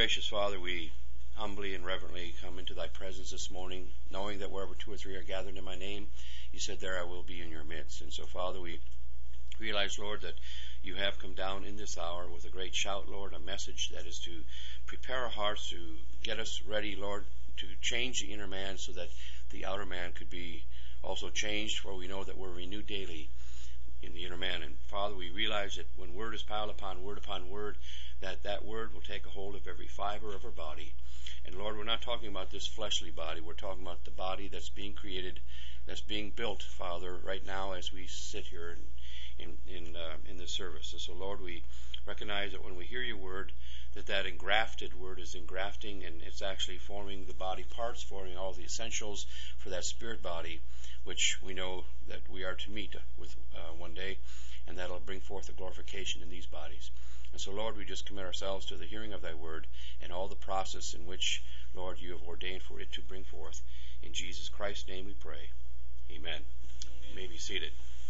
gracious Father, we humbly and reverently come into thy presence this morning, knowing that wherever two or three are gathered in my name, you said there I will be in your midst. And so, Father, we realize, Lord, that you have come down in this hour with a great shout, Lord, a message that is to prepare our hearts, to get us ready, Lord, to change the inner man so that the outer man could be also changed, for we know that we're renewed daily in the inner man. And Father, we realize that when word is piled upon word, that word will take a hold of every fiber of our body. And Lord, we're not talking about this fleshly body. We're talking about the body that's being created, that's being built, Father, right now as we sit here in this service. And so, Lord, we recognize that when we hear your word, that engrafted word is engrafting, and it's actually forming the body parts, forming all the essentials for that spirit body, which we know that we are to meet with one day, and that'll bring forth a glorification in these bodies. And so, Lord, we just commit ourselves to the hearing of thy word and all the process in which, Lord, you have ordained for it to bring forth. In Jesus Christ's name we pray. Amen. You may be seated.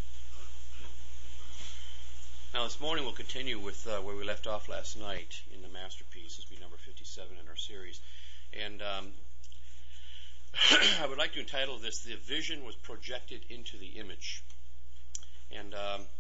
Now, this morning we'll continue with where we left off last night in the masterpiece. This will be number 57 in our series. And I would like to entitle this, "The Vision Was Projected into the Image." And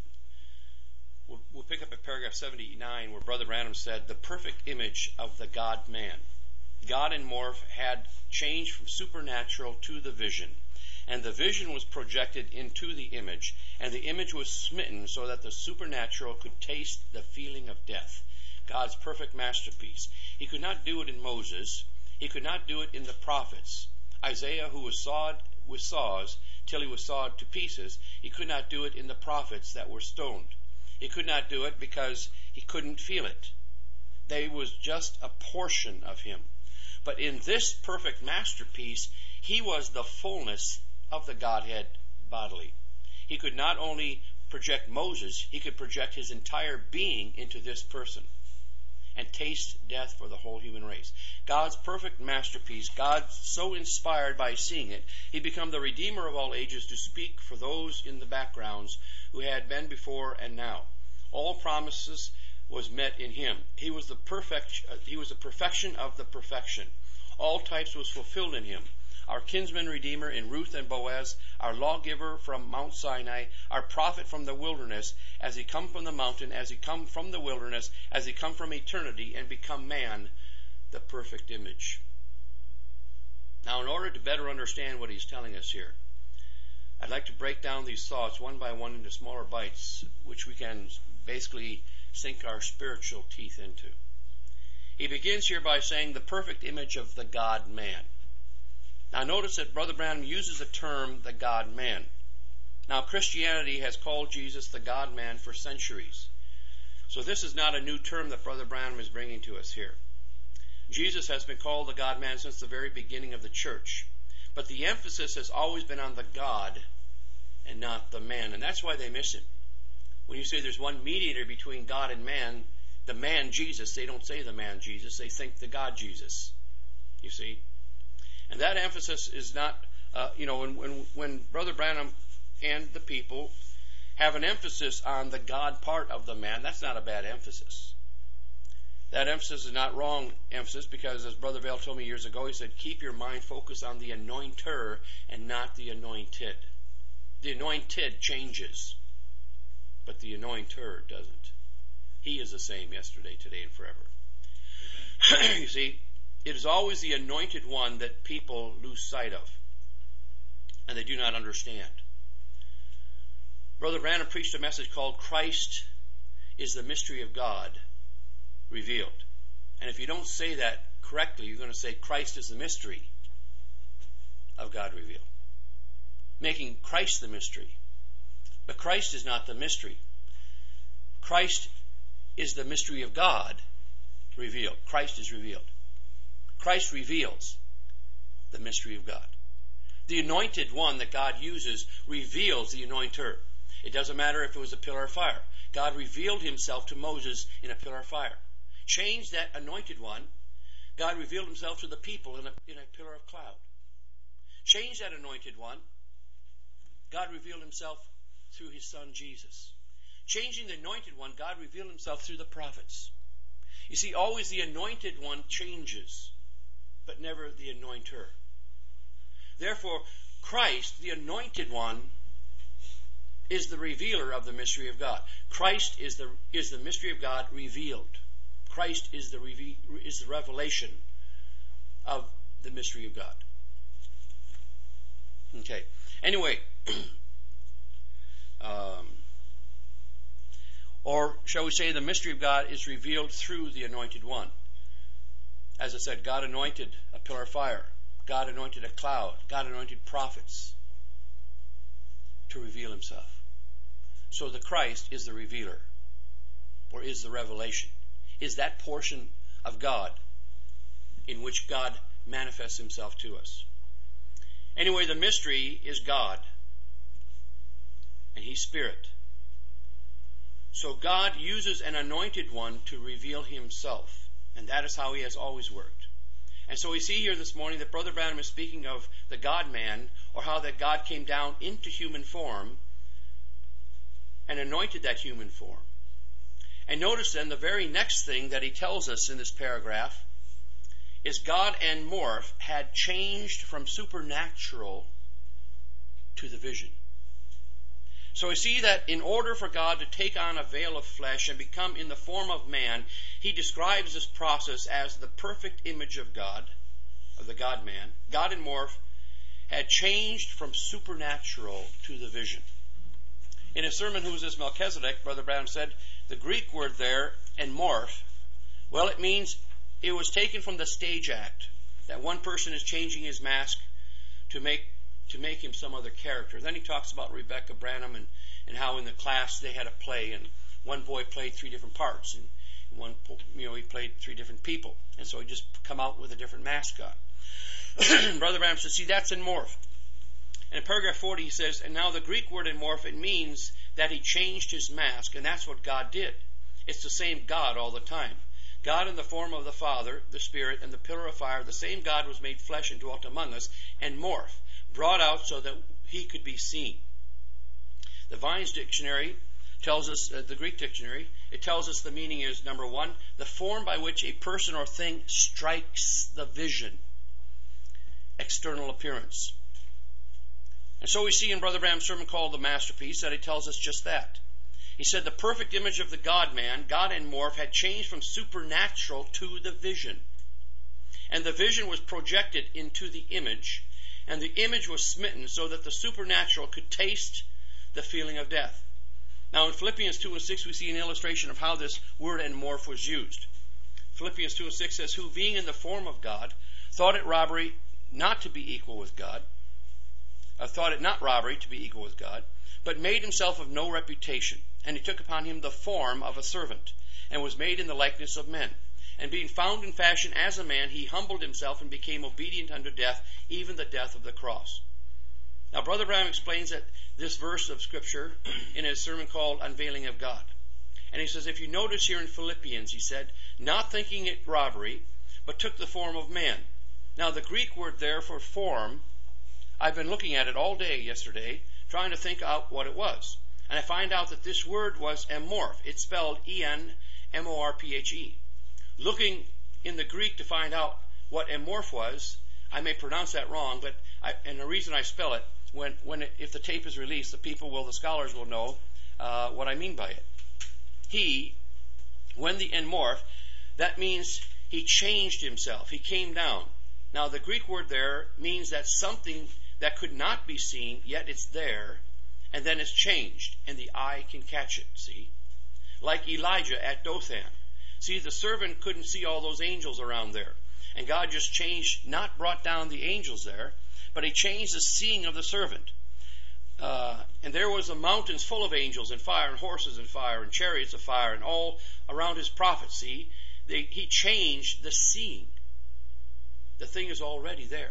we'll pick up at paragraph 79, where Brother Branham said, "The perfect image of the God-man." God and Morph had changed from supernatural to the vision. And the vision was projected into the image, and the image was smitten so that the supernatural could taste the feeling of death. God's perfect masterpiece. He could not do it in Moses. He could not do it in the prophets. Isaiah, who was sawed with saws till he was sawed to pieces, he could not do it in the prophets that were stoned. He could not do it because he couldn't feel it. They was just a portion of him. But in this perfect masterpiece, he was the fullness of the Godhead bodily. He could not only project Moses, he could project his entire being into this person and taste death for the whole human race. God's perfect masterpiece, God so inspired by seeing it, he became the Redeemer of all ages to speak for those in the backgrounds who had been before and now. All promises was met in him. He was the perfection of the perfection. All types was fulfilled in him. Our kinsman redeemer in Ruth and Boaz, our lawgiver from Mount Sinai, our prophet from the wilderness, as he come from the mountain, as he come from the wilderness, as he come from eternity and become man, the perfect image. Now, in order to better understand what he's telling us here, I'd like to break down these thoughts one by one into smaller bites, which we can basically sink our spiritual teeth into. He begins here by saying the perfect image of the God-man. Now notice that Brother Branham uses the term the God-man. Now Christianity has called Jesus the God-man for centuries. So this is not a new term that Brother Branham is bringing to us here. Jesus has been called the God-man since the very beginning of the church. But the emphasis has always been on the God and not the man. And that's why they miss him. When you say there's one mediator between God and man, the man Jesus, they don't say the man Jesus, they think the God Jesus. You see? And that emphasis is not, when Brother Branham and the people have an emphasis on the God part of the man, that's not a bad emphasis. That emphasis is not wrong emphasis, because as Brother Vail told me years ago, he said, keep your mind focused on the anointer and not the anointed. The anointed changes, but the anointer doesn't. He is the same yesterday, today, and forever. You see, it is always the anointed one that people lose sight of, and they do not understand. Brother Branham preached a message called Christ is the mystery of God revealed. And if you don't say that correctly, you're going to say Christ is the mystery of God revealed, making Christ the mystery. But Christ is not the mystery. Christ is the mystery of God revealed. Christ is revealed. Christ reveals the mystery of God. The anointed one that God uses reveals the anointer. It doesn't matter if it was a pillar of fire. God revealed himself to Moses in a pillar of fire. Change that anointed one, God revealed himself to the people in a pillar of cloud. Change that anointed one, God revealed himself through his son Jesus. Changing the anointed one, God revealed himself through the prophets. You see, always the anointed one changes, but never the anointer. Therefore, Christ, the anointed one, is the revealer of the mystery of God. Christ is the mystery of God revealed. Christ is the revelation of the mystery of God. Okay. Anyway, or shall we say the mystery of God is revealed through the anointed one. As I said, God anointed a pillar of fire. God anointed a cloud. God anointed prophets to reveal himself. So the Christ is the revealer, or is the revelation, is that portion of God in which God manifests himself to us. Anyway, the mystery is God, and he's Spirit. So God uses an anointed one to reveal himself, and that is how he has always worked. And so we see here this morning that Brother Branham is speaking of the God-man, or how that God came down into human form and anointed that human form. And notice then the very next thing that he tells us in this paragraph is God and Morph had changed from supernatural to the vision. So we see that in order for God to take on a veil of flesh and become in the form of man, he describes this process as the perfect image of God, of the God-man. God and Morph had changed from supernatural to the vision. In his sermon, Who is this Melchizedek, Brother Branham said, the Greek word there, and morph, well, it means it was taken from the stage act, that one person is changing his mask to make him some other character. Then he talks about Rebecca Branham and how in the class they had a play, and one boy played 3 different parts, and one, he played 3 different people, and so he just come out with a different mask on. Brother Branham says, see, that's in morph. And in paragraph 40 he says, and now the Greek word in morph, it means that he changed his mask, and that's what God did. It's the same God all the time. God in the form of the Father, the Spirit, and the pillar of fire, the same God was made flesh and dwelt among us, and morph, brought out so that he could be seen. The Vine's dictionary tells us, the Greek dictionary, it tells us the meaning is, number 1, the form by which a person or thing strikes the vision, external appearance. And so we see in Brother Branham's sermon called The Masterpiece that he tells us just that. He said the perfect image of the God-man, God and morph, had changed from supernatural to the vision. And the vision was projected into the image, and the image was smitten so that the supernatural could taste the feeling of death. Now in Philippians 2 and 6 we see an illustration of how this word and morph was used. Philippians 2 and 6 says, who being in the form of God, thought it robbery not to be equal with God, thought it not robbery to be equal with God, but made himself of no reputation. And he took upon him the form of a servant, and was made in the likeness of men. And being found in fashion as a man, he humbled himself and became obedient unto death, even the death of the cross. Now, Brother Branham explains that this verse of Scripture in his sermon called Unveiling of God. And he says, if you notice here in Philippians, he said, not thinking it robbery, but took the form of man. Now, the Greek word there for form, I've been looking at it all day yesterday, trying to think out what it was. And I find out that this word was emorph. It's spelled E-N-M-O-R-P-H-E. Looking in the Greek to find out what emorph was, I may pronounce that wrong, but and the reason I spell it, if the tape is released, the scholars will know what I mean by it. When the emorph, that means he changed himself. He came down. Now the Greek word there means that something that could not be seen, yet it's there, and then it's changed, and the eye can catch it, see? Like Elijah at Dothan. See, the servant couldn't see all those angels around there. And God just changed, not brought down the angels there, but he changed the seeing of the servant. And there was the mountains full of angels and fire and horses and fire and chariots of fire and all around his prophets, see? He changed the seeing. The thing is already there.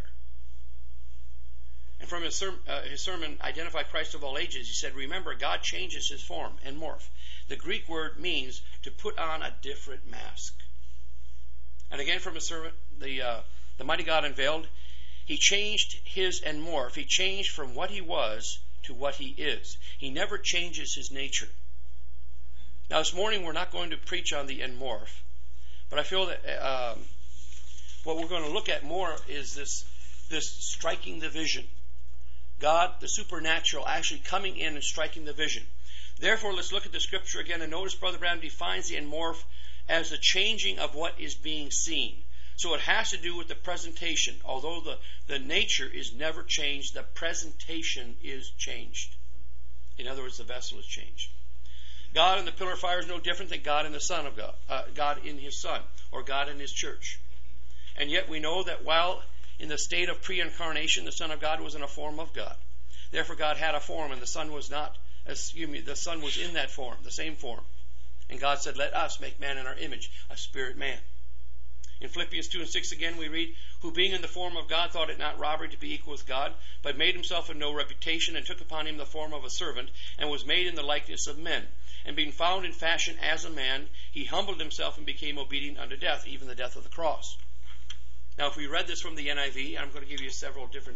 And from his sermon, Identify Christ of All Ages, he said, remember, God changes his form and morph. The Greek word means to put on a different mask. And again from his sermon, the Mighty God Unveiled, he changed his and morph. He changed from what he was to what he is. He never changes his nature. Now this morning we're not going to preach on the and morph, But I feel that what we're going to look at more is this striking the vision. God, the supernatural, actually coming in and striking the vision. Therefore, let's look at the scripture again and notice Brother Branham defines the enmorph as the changing of what is being seen. So it has to do with the presentation. Although the nature is never changed, the presentation is changed. In other words, the vessel is changed. God in the pillar of fire is no different than God in the Son of God, God in His Son, or God in His church. And yet we know that while in the state of pre-incarnation, the Son of God was in a form of God. Therefore, God had a form, and the Son was not. The Son was in that form, the same form. And God said, "Let us make man in our image, a spirit man." In Philippians 2:6 again we read, "Who being in the form of God thought it not robbery to be equal with God, but made himself of no reputation, and took upon him the form of a servant, and was made in the likeness of men. And being found in fashion as a man, he humbled himself and became obedient unto death, even the death of the cross." Now, if we read this from the NIV, I'm going to give you several different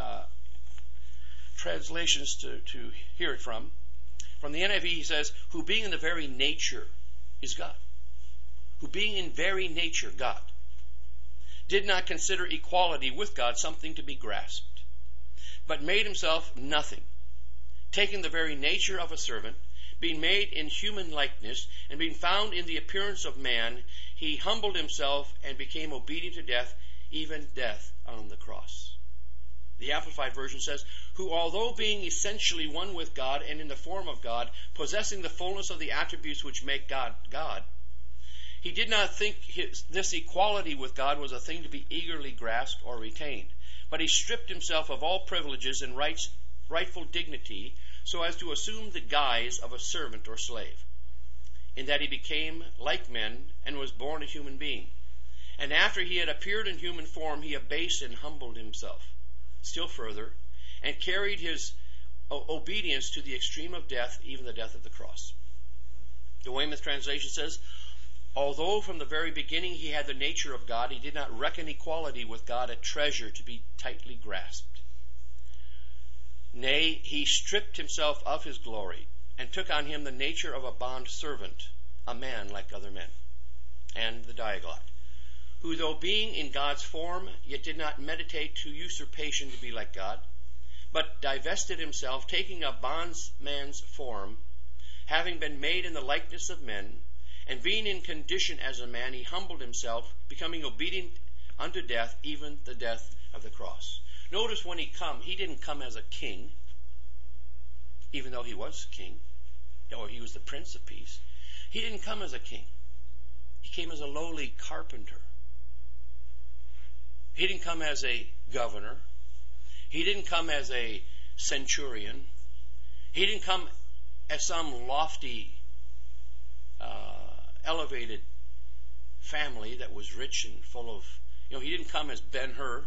translations to hear it from. From the NIV, he says, "Who being in the very nature is God." Who being in very nature God, did not consider equality with God something to be grasped, but made himself nothing, taking the very nature of a servant, being made in human likeness, and being found in the appearance of man, he humbled himself and became obedient to death, even death on the cross. The Amplified Version says, "Who although being essentially one with God and in the form of God, possessing the fullness of the attributes which make God God, he did not think this equality with God was a thing to be eagerly grasped or retained, but he stripped himself of all privileges and rightful dignity so as to assume the guise of a servant or slave, in that he became like men and was born a human being. And after he had appeared in human form, he abased and humbled himself still further, and carried his obedience to the extreme of death, even the death of the cross." The Weymouth translation says, "Although from the very beginning he had the nature of God, he did not reckon equality with God a treasure to be tightly grasped. Nay, he stripped himself of his glory, and took on him the nature of a bond servant, a man like other men." And the Diaglott, "Who though being in God's form, yet did not meditate to usurpation to be like God, but divested himself, taking a bondman's form, having been made in the likeness of men, and being in condition as a man, he humbled himself, becoming obedient unto death, even the death of the cross." Notice when he didn't come as a king, even though he was king, or he was the Prince of Peace. He didn't come as a king. He came as a lowly carpenter. He didn't come as a governor. He didn't come as a centurion. He didn't come as some lofty elevated family that was rich and full of, he didn't come as Ben-Hur,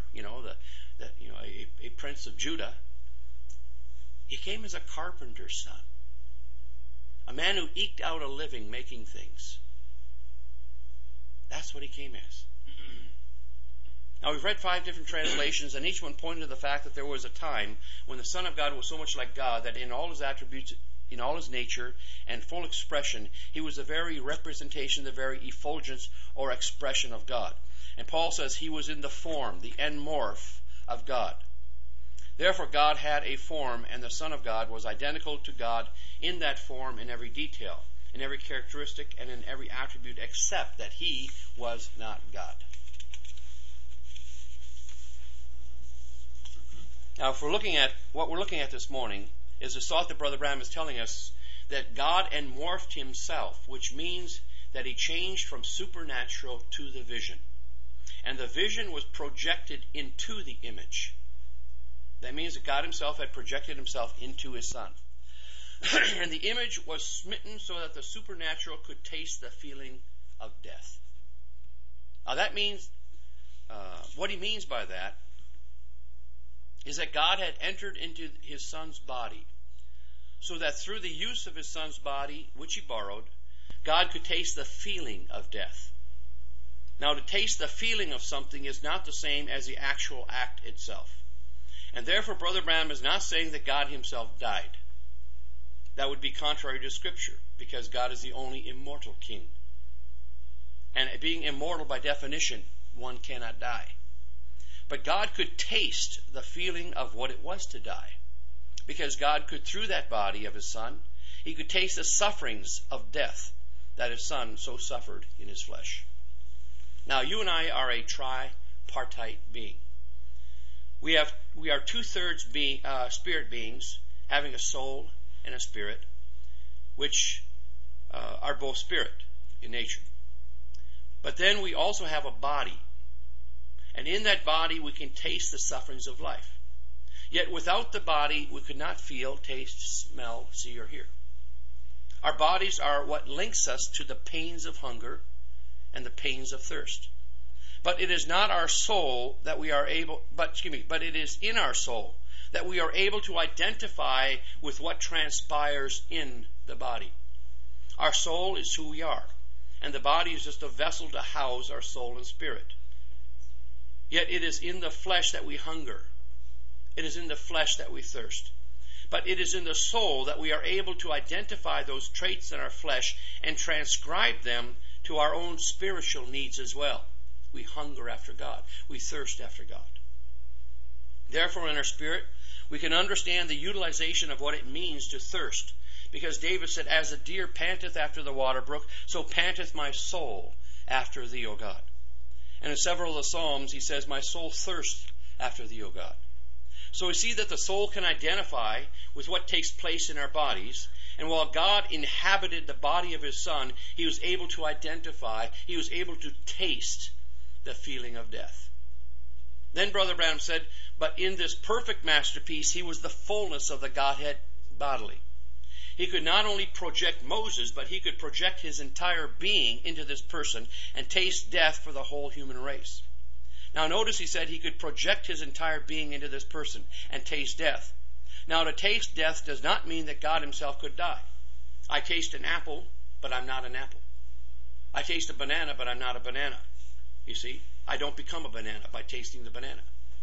a prince of Judah. He came as a carpenter's son, a man who eked out a living making things. That's what he came as. Now, we've read 5 different translations, and each one pointed to the fact that there was a time when the Son of God was so much like God that in all his attributes, in all his nature and full expression, he was the very representation, the very effulgence or expression of God. And Paul says he was in the form, the enmorph of God. Therefore, God had a form, and the Son of God was identical to God in that form in every detail, in every characteristic, and in every attribute, except that he was not God. Now, if we're looking at what we're looking at this morning, is the thought that Brother Branham is telling us that God enmorphed himself, which means that he changed from supernatural to the vision. And the vision was projected into the image. That means that God himself had projected himself into his Son. And the image was smitten so that the supernatural could taste the feeling of death. Now that means, what he means by that is that God had entered into his Son's body, so that through the use of his Son's body, which he borrowed, God could taste the feeling of death. Now, to taste the feeling of something is not the same as the actual act itself. And therefore, Brother Branham is not saying that God himself died. That would be contrary to Scripture, because God is the only immortal King. And being immortal by definition, one cannot die. But God could taste the feeling of what it was to die. Because God could, through that body of his Son, he could taste the sufferings of death that his Son so suffered in his flesh. Now, you and I are a tripartite being. We are 2/3 spirit beings, having a soul and a spirit, which are both spirit in nature. But then we also have a body. And in that body we can taste the sufferings of life. Yet without the body we could not feel, taste, smell, see, or hear. Our bodies are what links us to the pains of hunger and the pains of thirst. But it is not our soul that we are able, but it is in our soul that we are able to identify with what transpires in the body. Our soul is who we are, and the body is just a vessel to house our soul and spirit. Yet it is in the flesh that we hunger. It is in the flesh that we thirst. But it is in the soul that we are able to identify those traits in our flesh and transcribe them to our own spiritual needs as well. We hunger after God. We thirst after God. Therefore, in our spirit, we can understand the utilization of what it means to thirst. Because David said, as the deer panteth after the water brook, so panteth my soul after thee, O God. And in several of the Psalms, he says, my soul thirsts after thee, O God. So we see that the soul can identify with what takes place in our bodies. And while God inhabited the body of his Son, he was able to identify, he was able to taste the feeling of death. Then Brother Branham said, but in this perfect masterpiece, he was the fullness of the Godhead bodily. He could not only project Moses, but he could project his entire being into this person and taste death for the whole human race. Now notice he said he could project his entire being into this person and taste death. Now to taste death does not mean that God himself could die. I taste an apple, but I'm not an apple. I taste a banana, but I'm not a banana. You see, I don't become a banana by tasting the banana.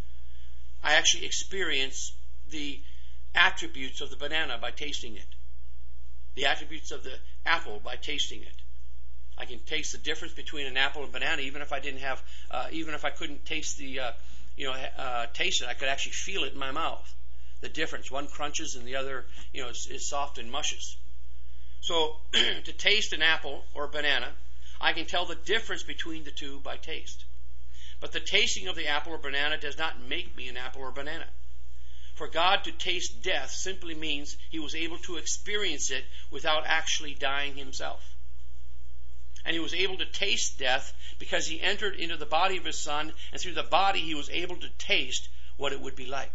I actually experience the attributes of the banana by tasting it. The attributes of the apple by tasting it. I can taste the difference between an apple and banana, even if I couldn't taste taste it. I could actually feel it in my mouth. The difference. One crunches and the other, is soft and mushes. So, to taste an apple or a banana, I can tell the difference between the two by taste. But the tasting of the apple or banana does not make me an apple or banana. For God to taste death simply means he was able to experience it without actually dying himself. And he was able to taste death because he entered into the body of his Son, and through the body he was able to taste what it would be like.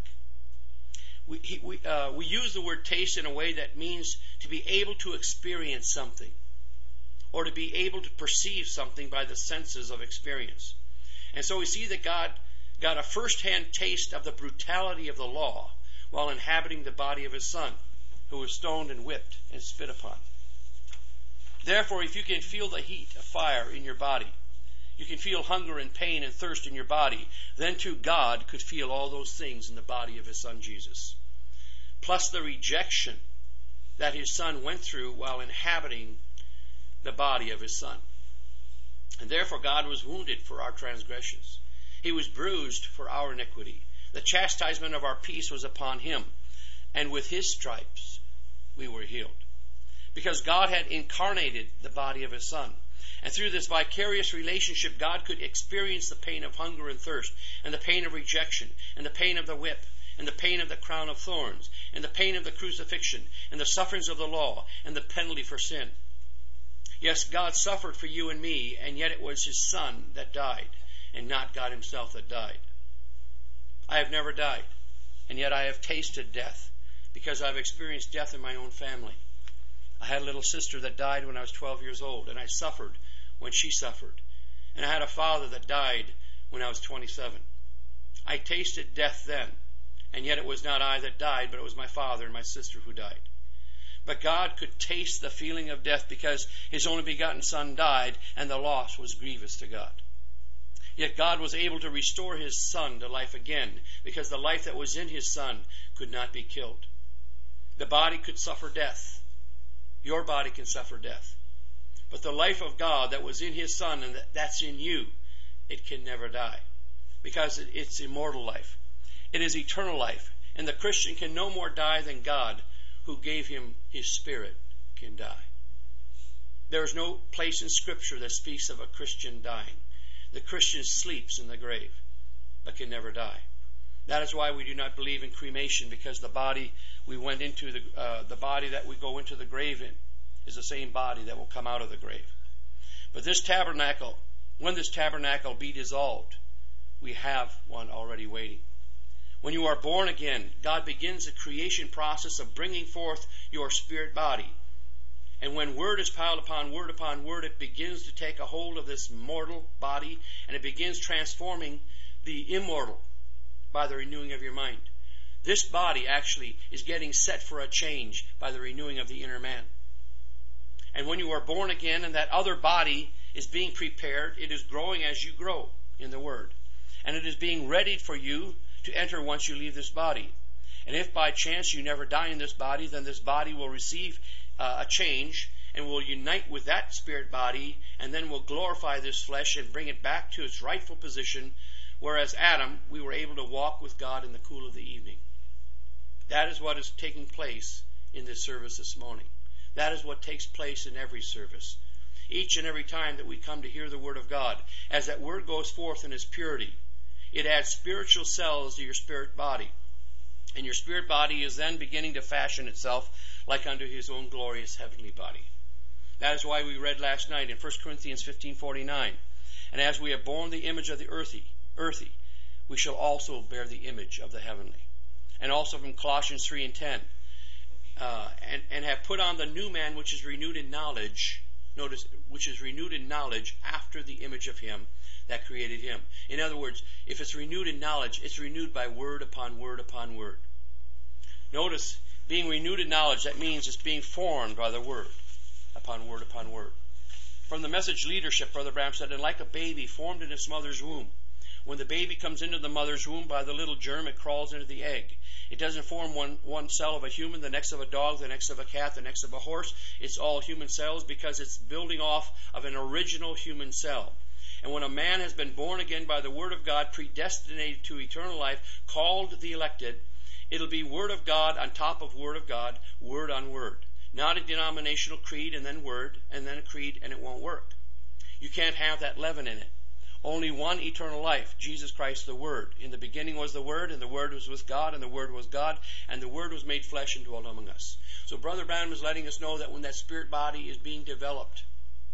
We use the word taste in a way that means to be able to experience something, or to be able to perceive something by the senses of experience. And so we see that God got a first-hand taste of the brutality of the law while inhabiting the body of his Son, who was stoned and whipped and spit upon. Therefore, if you can feel the heat of fire in your body, you can feel hunger and pain and thirst in your body, then too God could feel all those things in the body of his Son Jesus. Plus the rejection that his Son went through while inhabiting the body of his Son. And therefore God was wounded for our transgressions. He was bruised for our iniquity. The chastisement of our peace was upon him, and with his stripes we were healed. Because God had incarnated the body of his Son. And through this vicarious relationship, God could experience the pain of hunger and thirst, and the pain of rejection, and the pain of the whip, and the pain of the crown of thorns, and the pain of the crucifixion, and the sufferings of the law, and the penalty for sin. Yes, God suffered for you and me, and yet it was his Son that died, and not God himself that died. I have never died, and yet I have tasted death, because I've experienced death in my own family. I had a little sister that died when I was 12 years old, and I suffered when she suffered. And I had a father that died when I was 27. I tasted death then, and yet it was not I that died, but it was my father and my sister who died. But God could taste the feeling of death because his only begotten Son died, and the loss was grievous to God. Yet God was able to restore his Son to life again, because the life that was in his Son could not be killed. The body could suffer death. Your body can suffer death. But the life of God that was in His Son and that's in you, it can never die. Because it's immortal life. It is eternal life. And the Christian can no more die than God, who gave him His Spirit, can die. There is no place in Scripture that speaks of a Christian dying. The Christian sleeps in the grave, but can never die. That is why we do not believe in cremation, because the body we went into, the body that we go into the grave in, is the same body that will come out of the grave. But this tabernacle, when this tabernacle be dissolved, we have one already waiting. When you are born again, God begins the creation process of bringing forth your spirit body. And when word is piled upon word, it begins to take a hold of this mortal body, and it begins transforming the immortal by the renewing of your mind. This body actually is getting set for a change by the renewing of the inner man. And when you are born again and that other body is being prepared, it is growing as you grow in the Word. And it is being readied for you to enter once you leave this body. And if by chance you never die in this body, then this body will receive a change and will unite with that spirit body, and then will glorify this flesh and bring it back to its rightful position, whereas Adam, we were able to walk with God in the cool of the evening. That is what is taking place in this service this morning. That is what takes place in every service. Each and every time that we come to hear the Word of God, as that Word goes forth in its purity, it adds spiritual cells to your spirit body. And your spirit body is then beginning to fashion itself like unto His own glorious heavenly body. That is why we read last night in 1 Corinthians 15:49, and as we have borne the image of the earthy, we shall also bear the image of the heavenly. And also from Colossians 3:10, and have put on the new man which is renewed in knowledge. Notice, which is renewed in knowledge after the image of Him that created him. In other words, if it's renewed in knowledge, it's renewed by word upon word upon word. Notice, being renewed in knowledge, that means it's being formed by the word upon word upon word. From the Message Leadership, Brother Branham said, and like a baby formed in its mother's womb, when the baby comes into the mother's womb by the little germ, it crawls into the egg. It doesn't form one cell of a human, the next of a dog, the next of a cat, the next of a horse. It's all human cells because it's building off of an original human cell. And when a man has been born again by the Word of God, predestinated to eternal life, called the elected, it'll be Word of God on top of Word of God, word on word. Not a denominational creed and then word, and then a creed, and it won't work. You can't have that leaven in it. Only one eternal life, Jesus Christ the Word. In the beginning was the Word, and the Word was with God, and the Word was God, and the Word was made flesh and dwelt among us. So Brother Branham is letting us know that when that spirit body is being developed,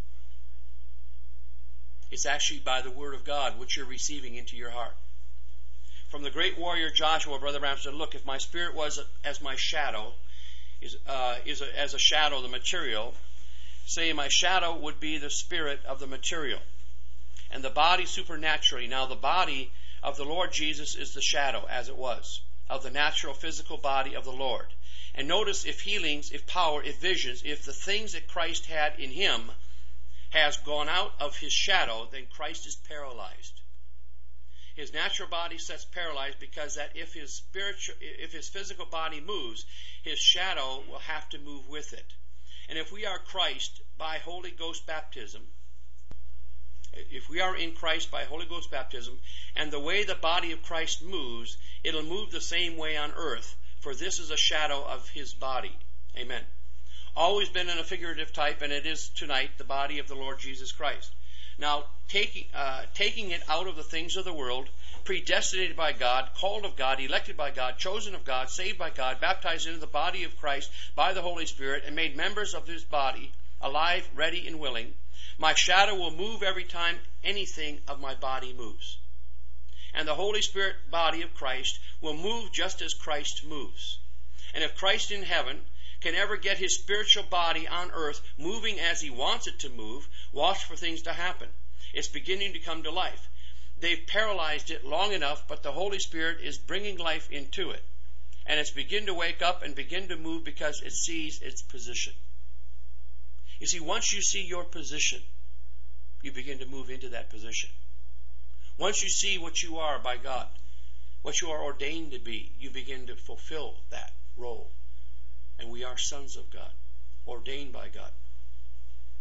it's actually by the Word of God, which you're receiving into your heart. From the great warrior Joshua, Brother Branham said, look, if my spirit was as my shadow, as a shadow, the material, say my shadow would be the spirit of the material, and the body supernaturally. Now the body of the Lord Jesus is the shadow, as it was, of the natural physical body of the Lord. And notice, if healings, if power, if visions, if the things that Christ had in Him has gone out of His shadow, then Christ is paralyzed. His natural body sets paralyzed because that if his physical body moves, His shadow will have to move with it. And if we are Christ by Holy Ghost baptism, if we are in Christ by Holy Ghost baptism, and the way the body of Christ moves, it'll move the same way on earth, for this is a shadow of His body. Amen. Always been in a figurative type, and it is tonight the body of the Lord Jesus Christ. Now, taking it out of the things of the world, predestinated by God, called of God, elected by God, chosen of God, saved by God, baptized into the body of Christ by the Holy Spirit, and made members of His body, alive, ready, and willing, my shadow will move every time anything of my body moves. And the Holy Spirit body of Christ will move just as Christ moves. And if Christ in heaven can ever get His spiritual body on earth moving as He wants it to move, watch for things to happen. It's beginning to come to life. They've paralyzed it long enough, but the Holy Spirit is bringing life into it. And it's beginning to wake up and begin to move because it sees its position. You see, once you see your position, you begin to move into that position. Once you see what you are by God, what you are ordained to be, you begin to fulfill that role. And we are sons of God, ordained by God.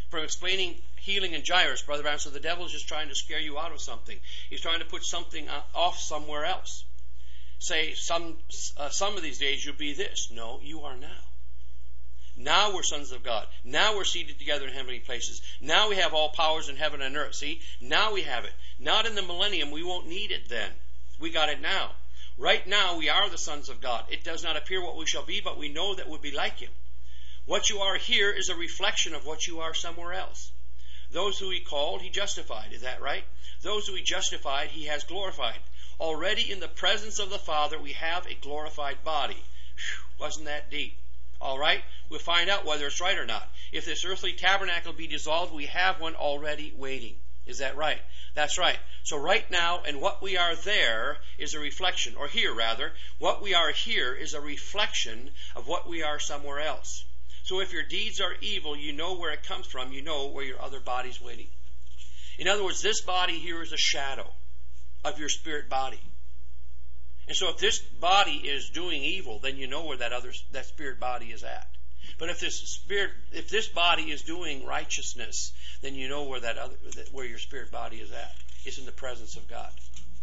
from explaining healing in Jairus, Brother Branham said the devil is just trying to scare you out of something. He's trying to put something off somewhere else. Say, some of these days you'll be this. No, you are now. Now we're sons of God. Now we're seated together in heavenly places. Now we have all powers in heaven and earth. See? Now we have it. Not in the millennium. We won't need it then. We got it now. Right now we are the sons of God. It does not appear what we shall be, but we know that we'll be like Him. What you are here is a reflection of what you are somewhere else. Those who He called, He justified. Is that right? Those who He justified, He has glorified. Already in the presence of the Father, we have a glorified body. Whew, wasn't that deep? All right? We'll find out whether it's right or not. If this earthly tabernacle be dissolved, we have one already waiting. Is that right? That's right. So right now, and what we are there is a reflection, or here rather, what we are here is a reflection of what we are somewhere else. So if your deeds are evil, you know where it comes from. You know where your other body's waiting. In other words, this body here is a shadow of your spirit body. And so if this body is doing evil, then you know where that spirit body is at. But if this body is doing righteousness, then you know where your spirit body is at. It's in the presence of God.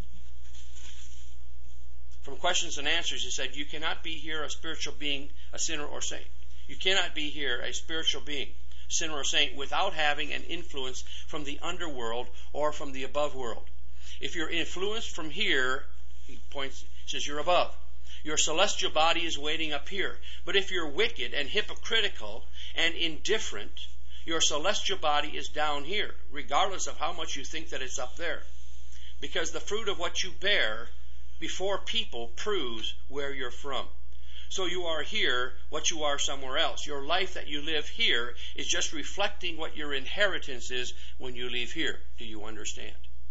From questions and answers, he said, you cannot be here a spiritual being, a sinner or saint. You cannot be here a spiritual being, sinner or saint, without having an influence from the underworld or from the above world. If you're influenced from here, he says you're above. Your celestial body is waiting up here. But if you're wicked and hypocritical and indifferent, your celestial body is down here, regardless of how much you think that it's up there. Because the fruit of what you bear before people proves where you're from. So you are here what you are somewhere else. Your life that you live here is just reflecting what your inheritance is when you leave here. Do you understand?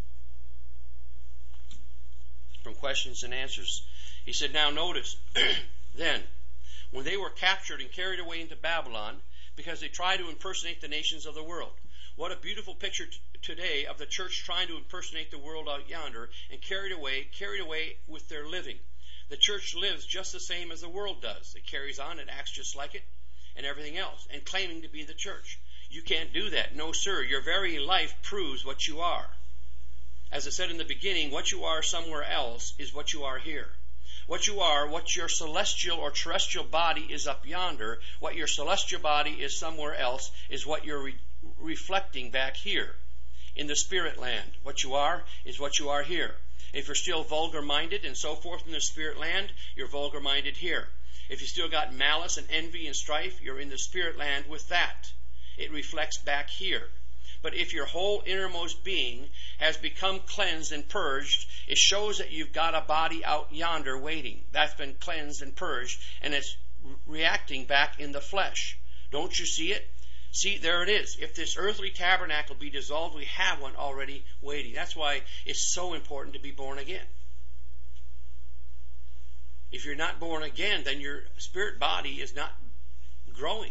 From questions and answers. He said, now notice, then, when they were captured and carried away into Babylon, because they tried to impersonate the nations of the world. What a beautiful picture today of the church trying to impersonate the world out yonder and carried away with their living. The church lives just the same as the world does. It carries on, it acts just like it, and everything else, and claiming to be the church. You can't do that. No, sir. Your very life proves what you are. As I said in the beginning, what you are somewhere else is what you are here. What you are, what your celestial or terrestrial body is up yonder, what your celestial body is somewhere else, is what you're reflecting back here in the spirit land. What you are is what you are here. If you're still vulgar-minded and so forth in the spirit land, you're vulgar-minded here. If you still got malice and envy and strife, you're in the spirit land with that. It reflects back here. But if your whole innermost being has become cleansed and purged, it shows that you've got a body out yonder waiting. That's been cleansed and purged, and it's reacting back in the flesh. Don't you see it? See, there it is. If this earthly tabernacle be dissolved, we have one already waiting. That's why it's so important to be born again. If you're not born again, then your spirit body is not growing.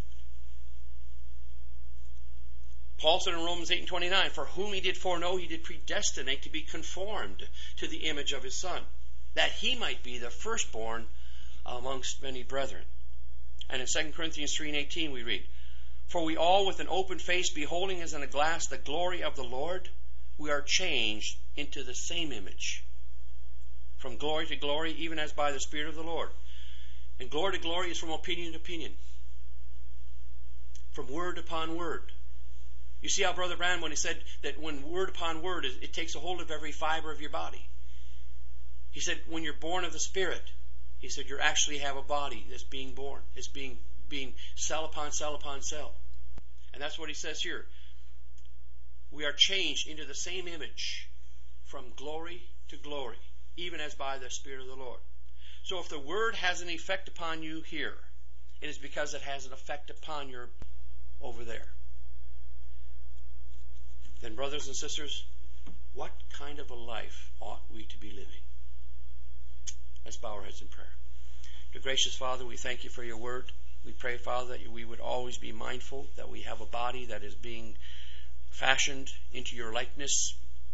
Paul said in Romans 8:29, for whom he did foreknow, he did predestinate to be conformed to the image of his Son, that he might be the firstborn amongst many brethren. And in 2 Corinthians 3:18 we read, for we all with an open face, beholding as in a glass the glory of the Lord, we are changed into the same image, from glory to glory, even as by the Spirit of the Lord. And glory to glory is from opinion to opinion, from word upon word. You see how Brother Branham, when he said that when word upon word, it takes a hold of every fiber of your body. He said when you're born of the Spirit, he said you actually have a body that's being born. It's being cell upon cell upon cell. And that's what he says here. We are changed into the same image from glory to glory, even as by the Spirit of the Lord. So if the word has an effect upon you here, it is because it has an effect upon you over there. Then, brothers and sisters, what kind of a life ought we to be living? Let's bow our heads in prayer. Dear gracious Father, we thank you for your word. We pray, Father, that we would always be mindful that we have a body that is being fashioned into your likeness.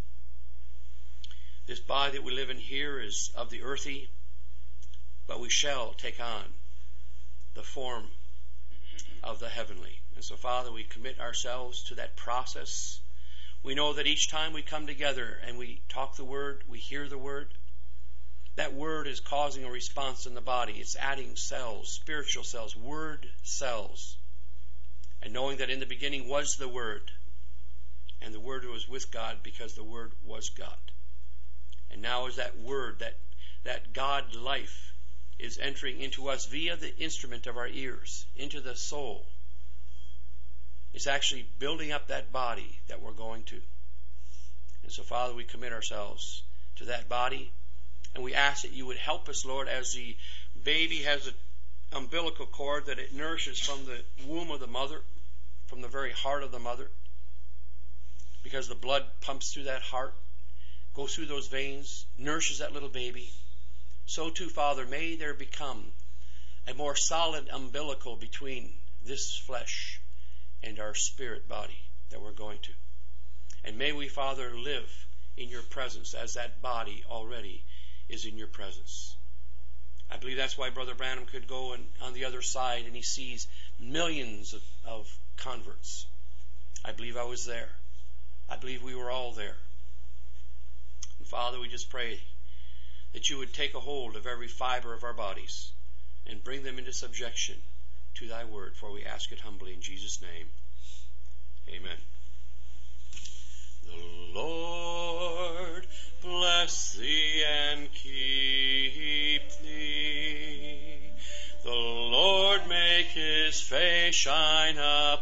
This body that we live in here is of the earthy, but we shall take on the form of the heavenly. And so, Father, we commit ourselves to that process. We know that each time we come together and we talk the Word, we hear the Word, that Word is causing a response in the body. It's adding cells, spiritual cells, Word cells. And knowing that in the beginning was the Word, and the Word was with God because the Word was God. And now as that Word, that God life is entering into us via the instrument of our ears, into the soul. It's actually building up that body that we're going to. And so, Father, we commit ourselves to that body, and we ask that you would help us, Lord, as the baby has an umbilical cord that it nourishes from the womb of the mother, from the very heart of the mother, because the blood pumps through that heart, goes through those veins, nourishes that little baby. So too, Father, may there become a more solid umbilical between this flesh and our spirit body that we're going to. And may we, Father, live in your presence as that body already is in your presence. I believe that's why Brother Branham could go on the other side and he sees millions of converts. I believe I was there. I believe we were all there. And Father, we just pray that you would take a hold of every fiber of our bodies and bring them into subjection to thy word, for we ask it humbly in Jesus' name. Amen. The Lord bless thee and keep thee. The Lord make his face shine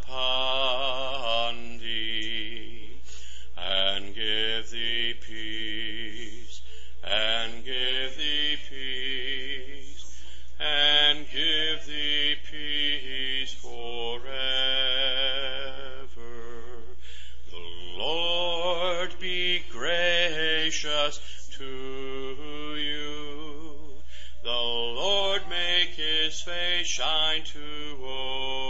upon thee and give thee peace, and give thee peace, and give thee peace forever. The Lord be gracious to you. The Lord make his face shine toward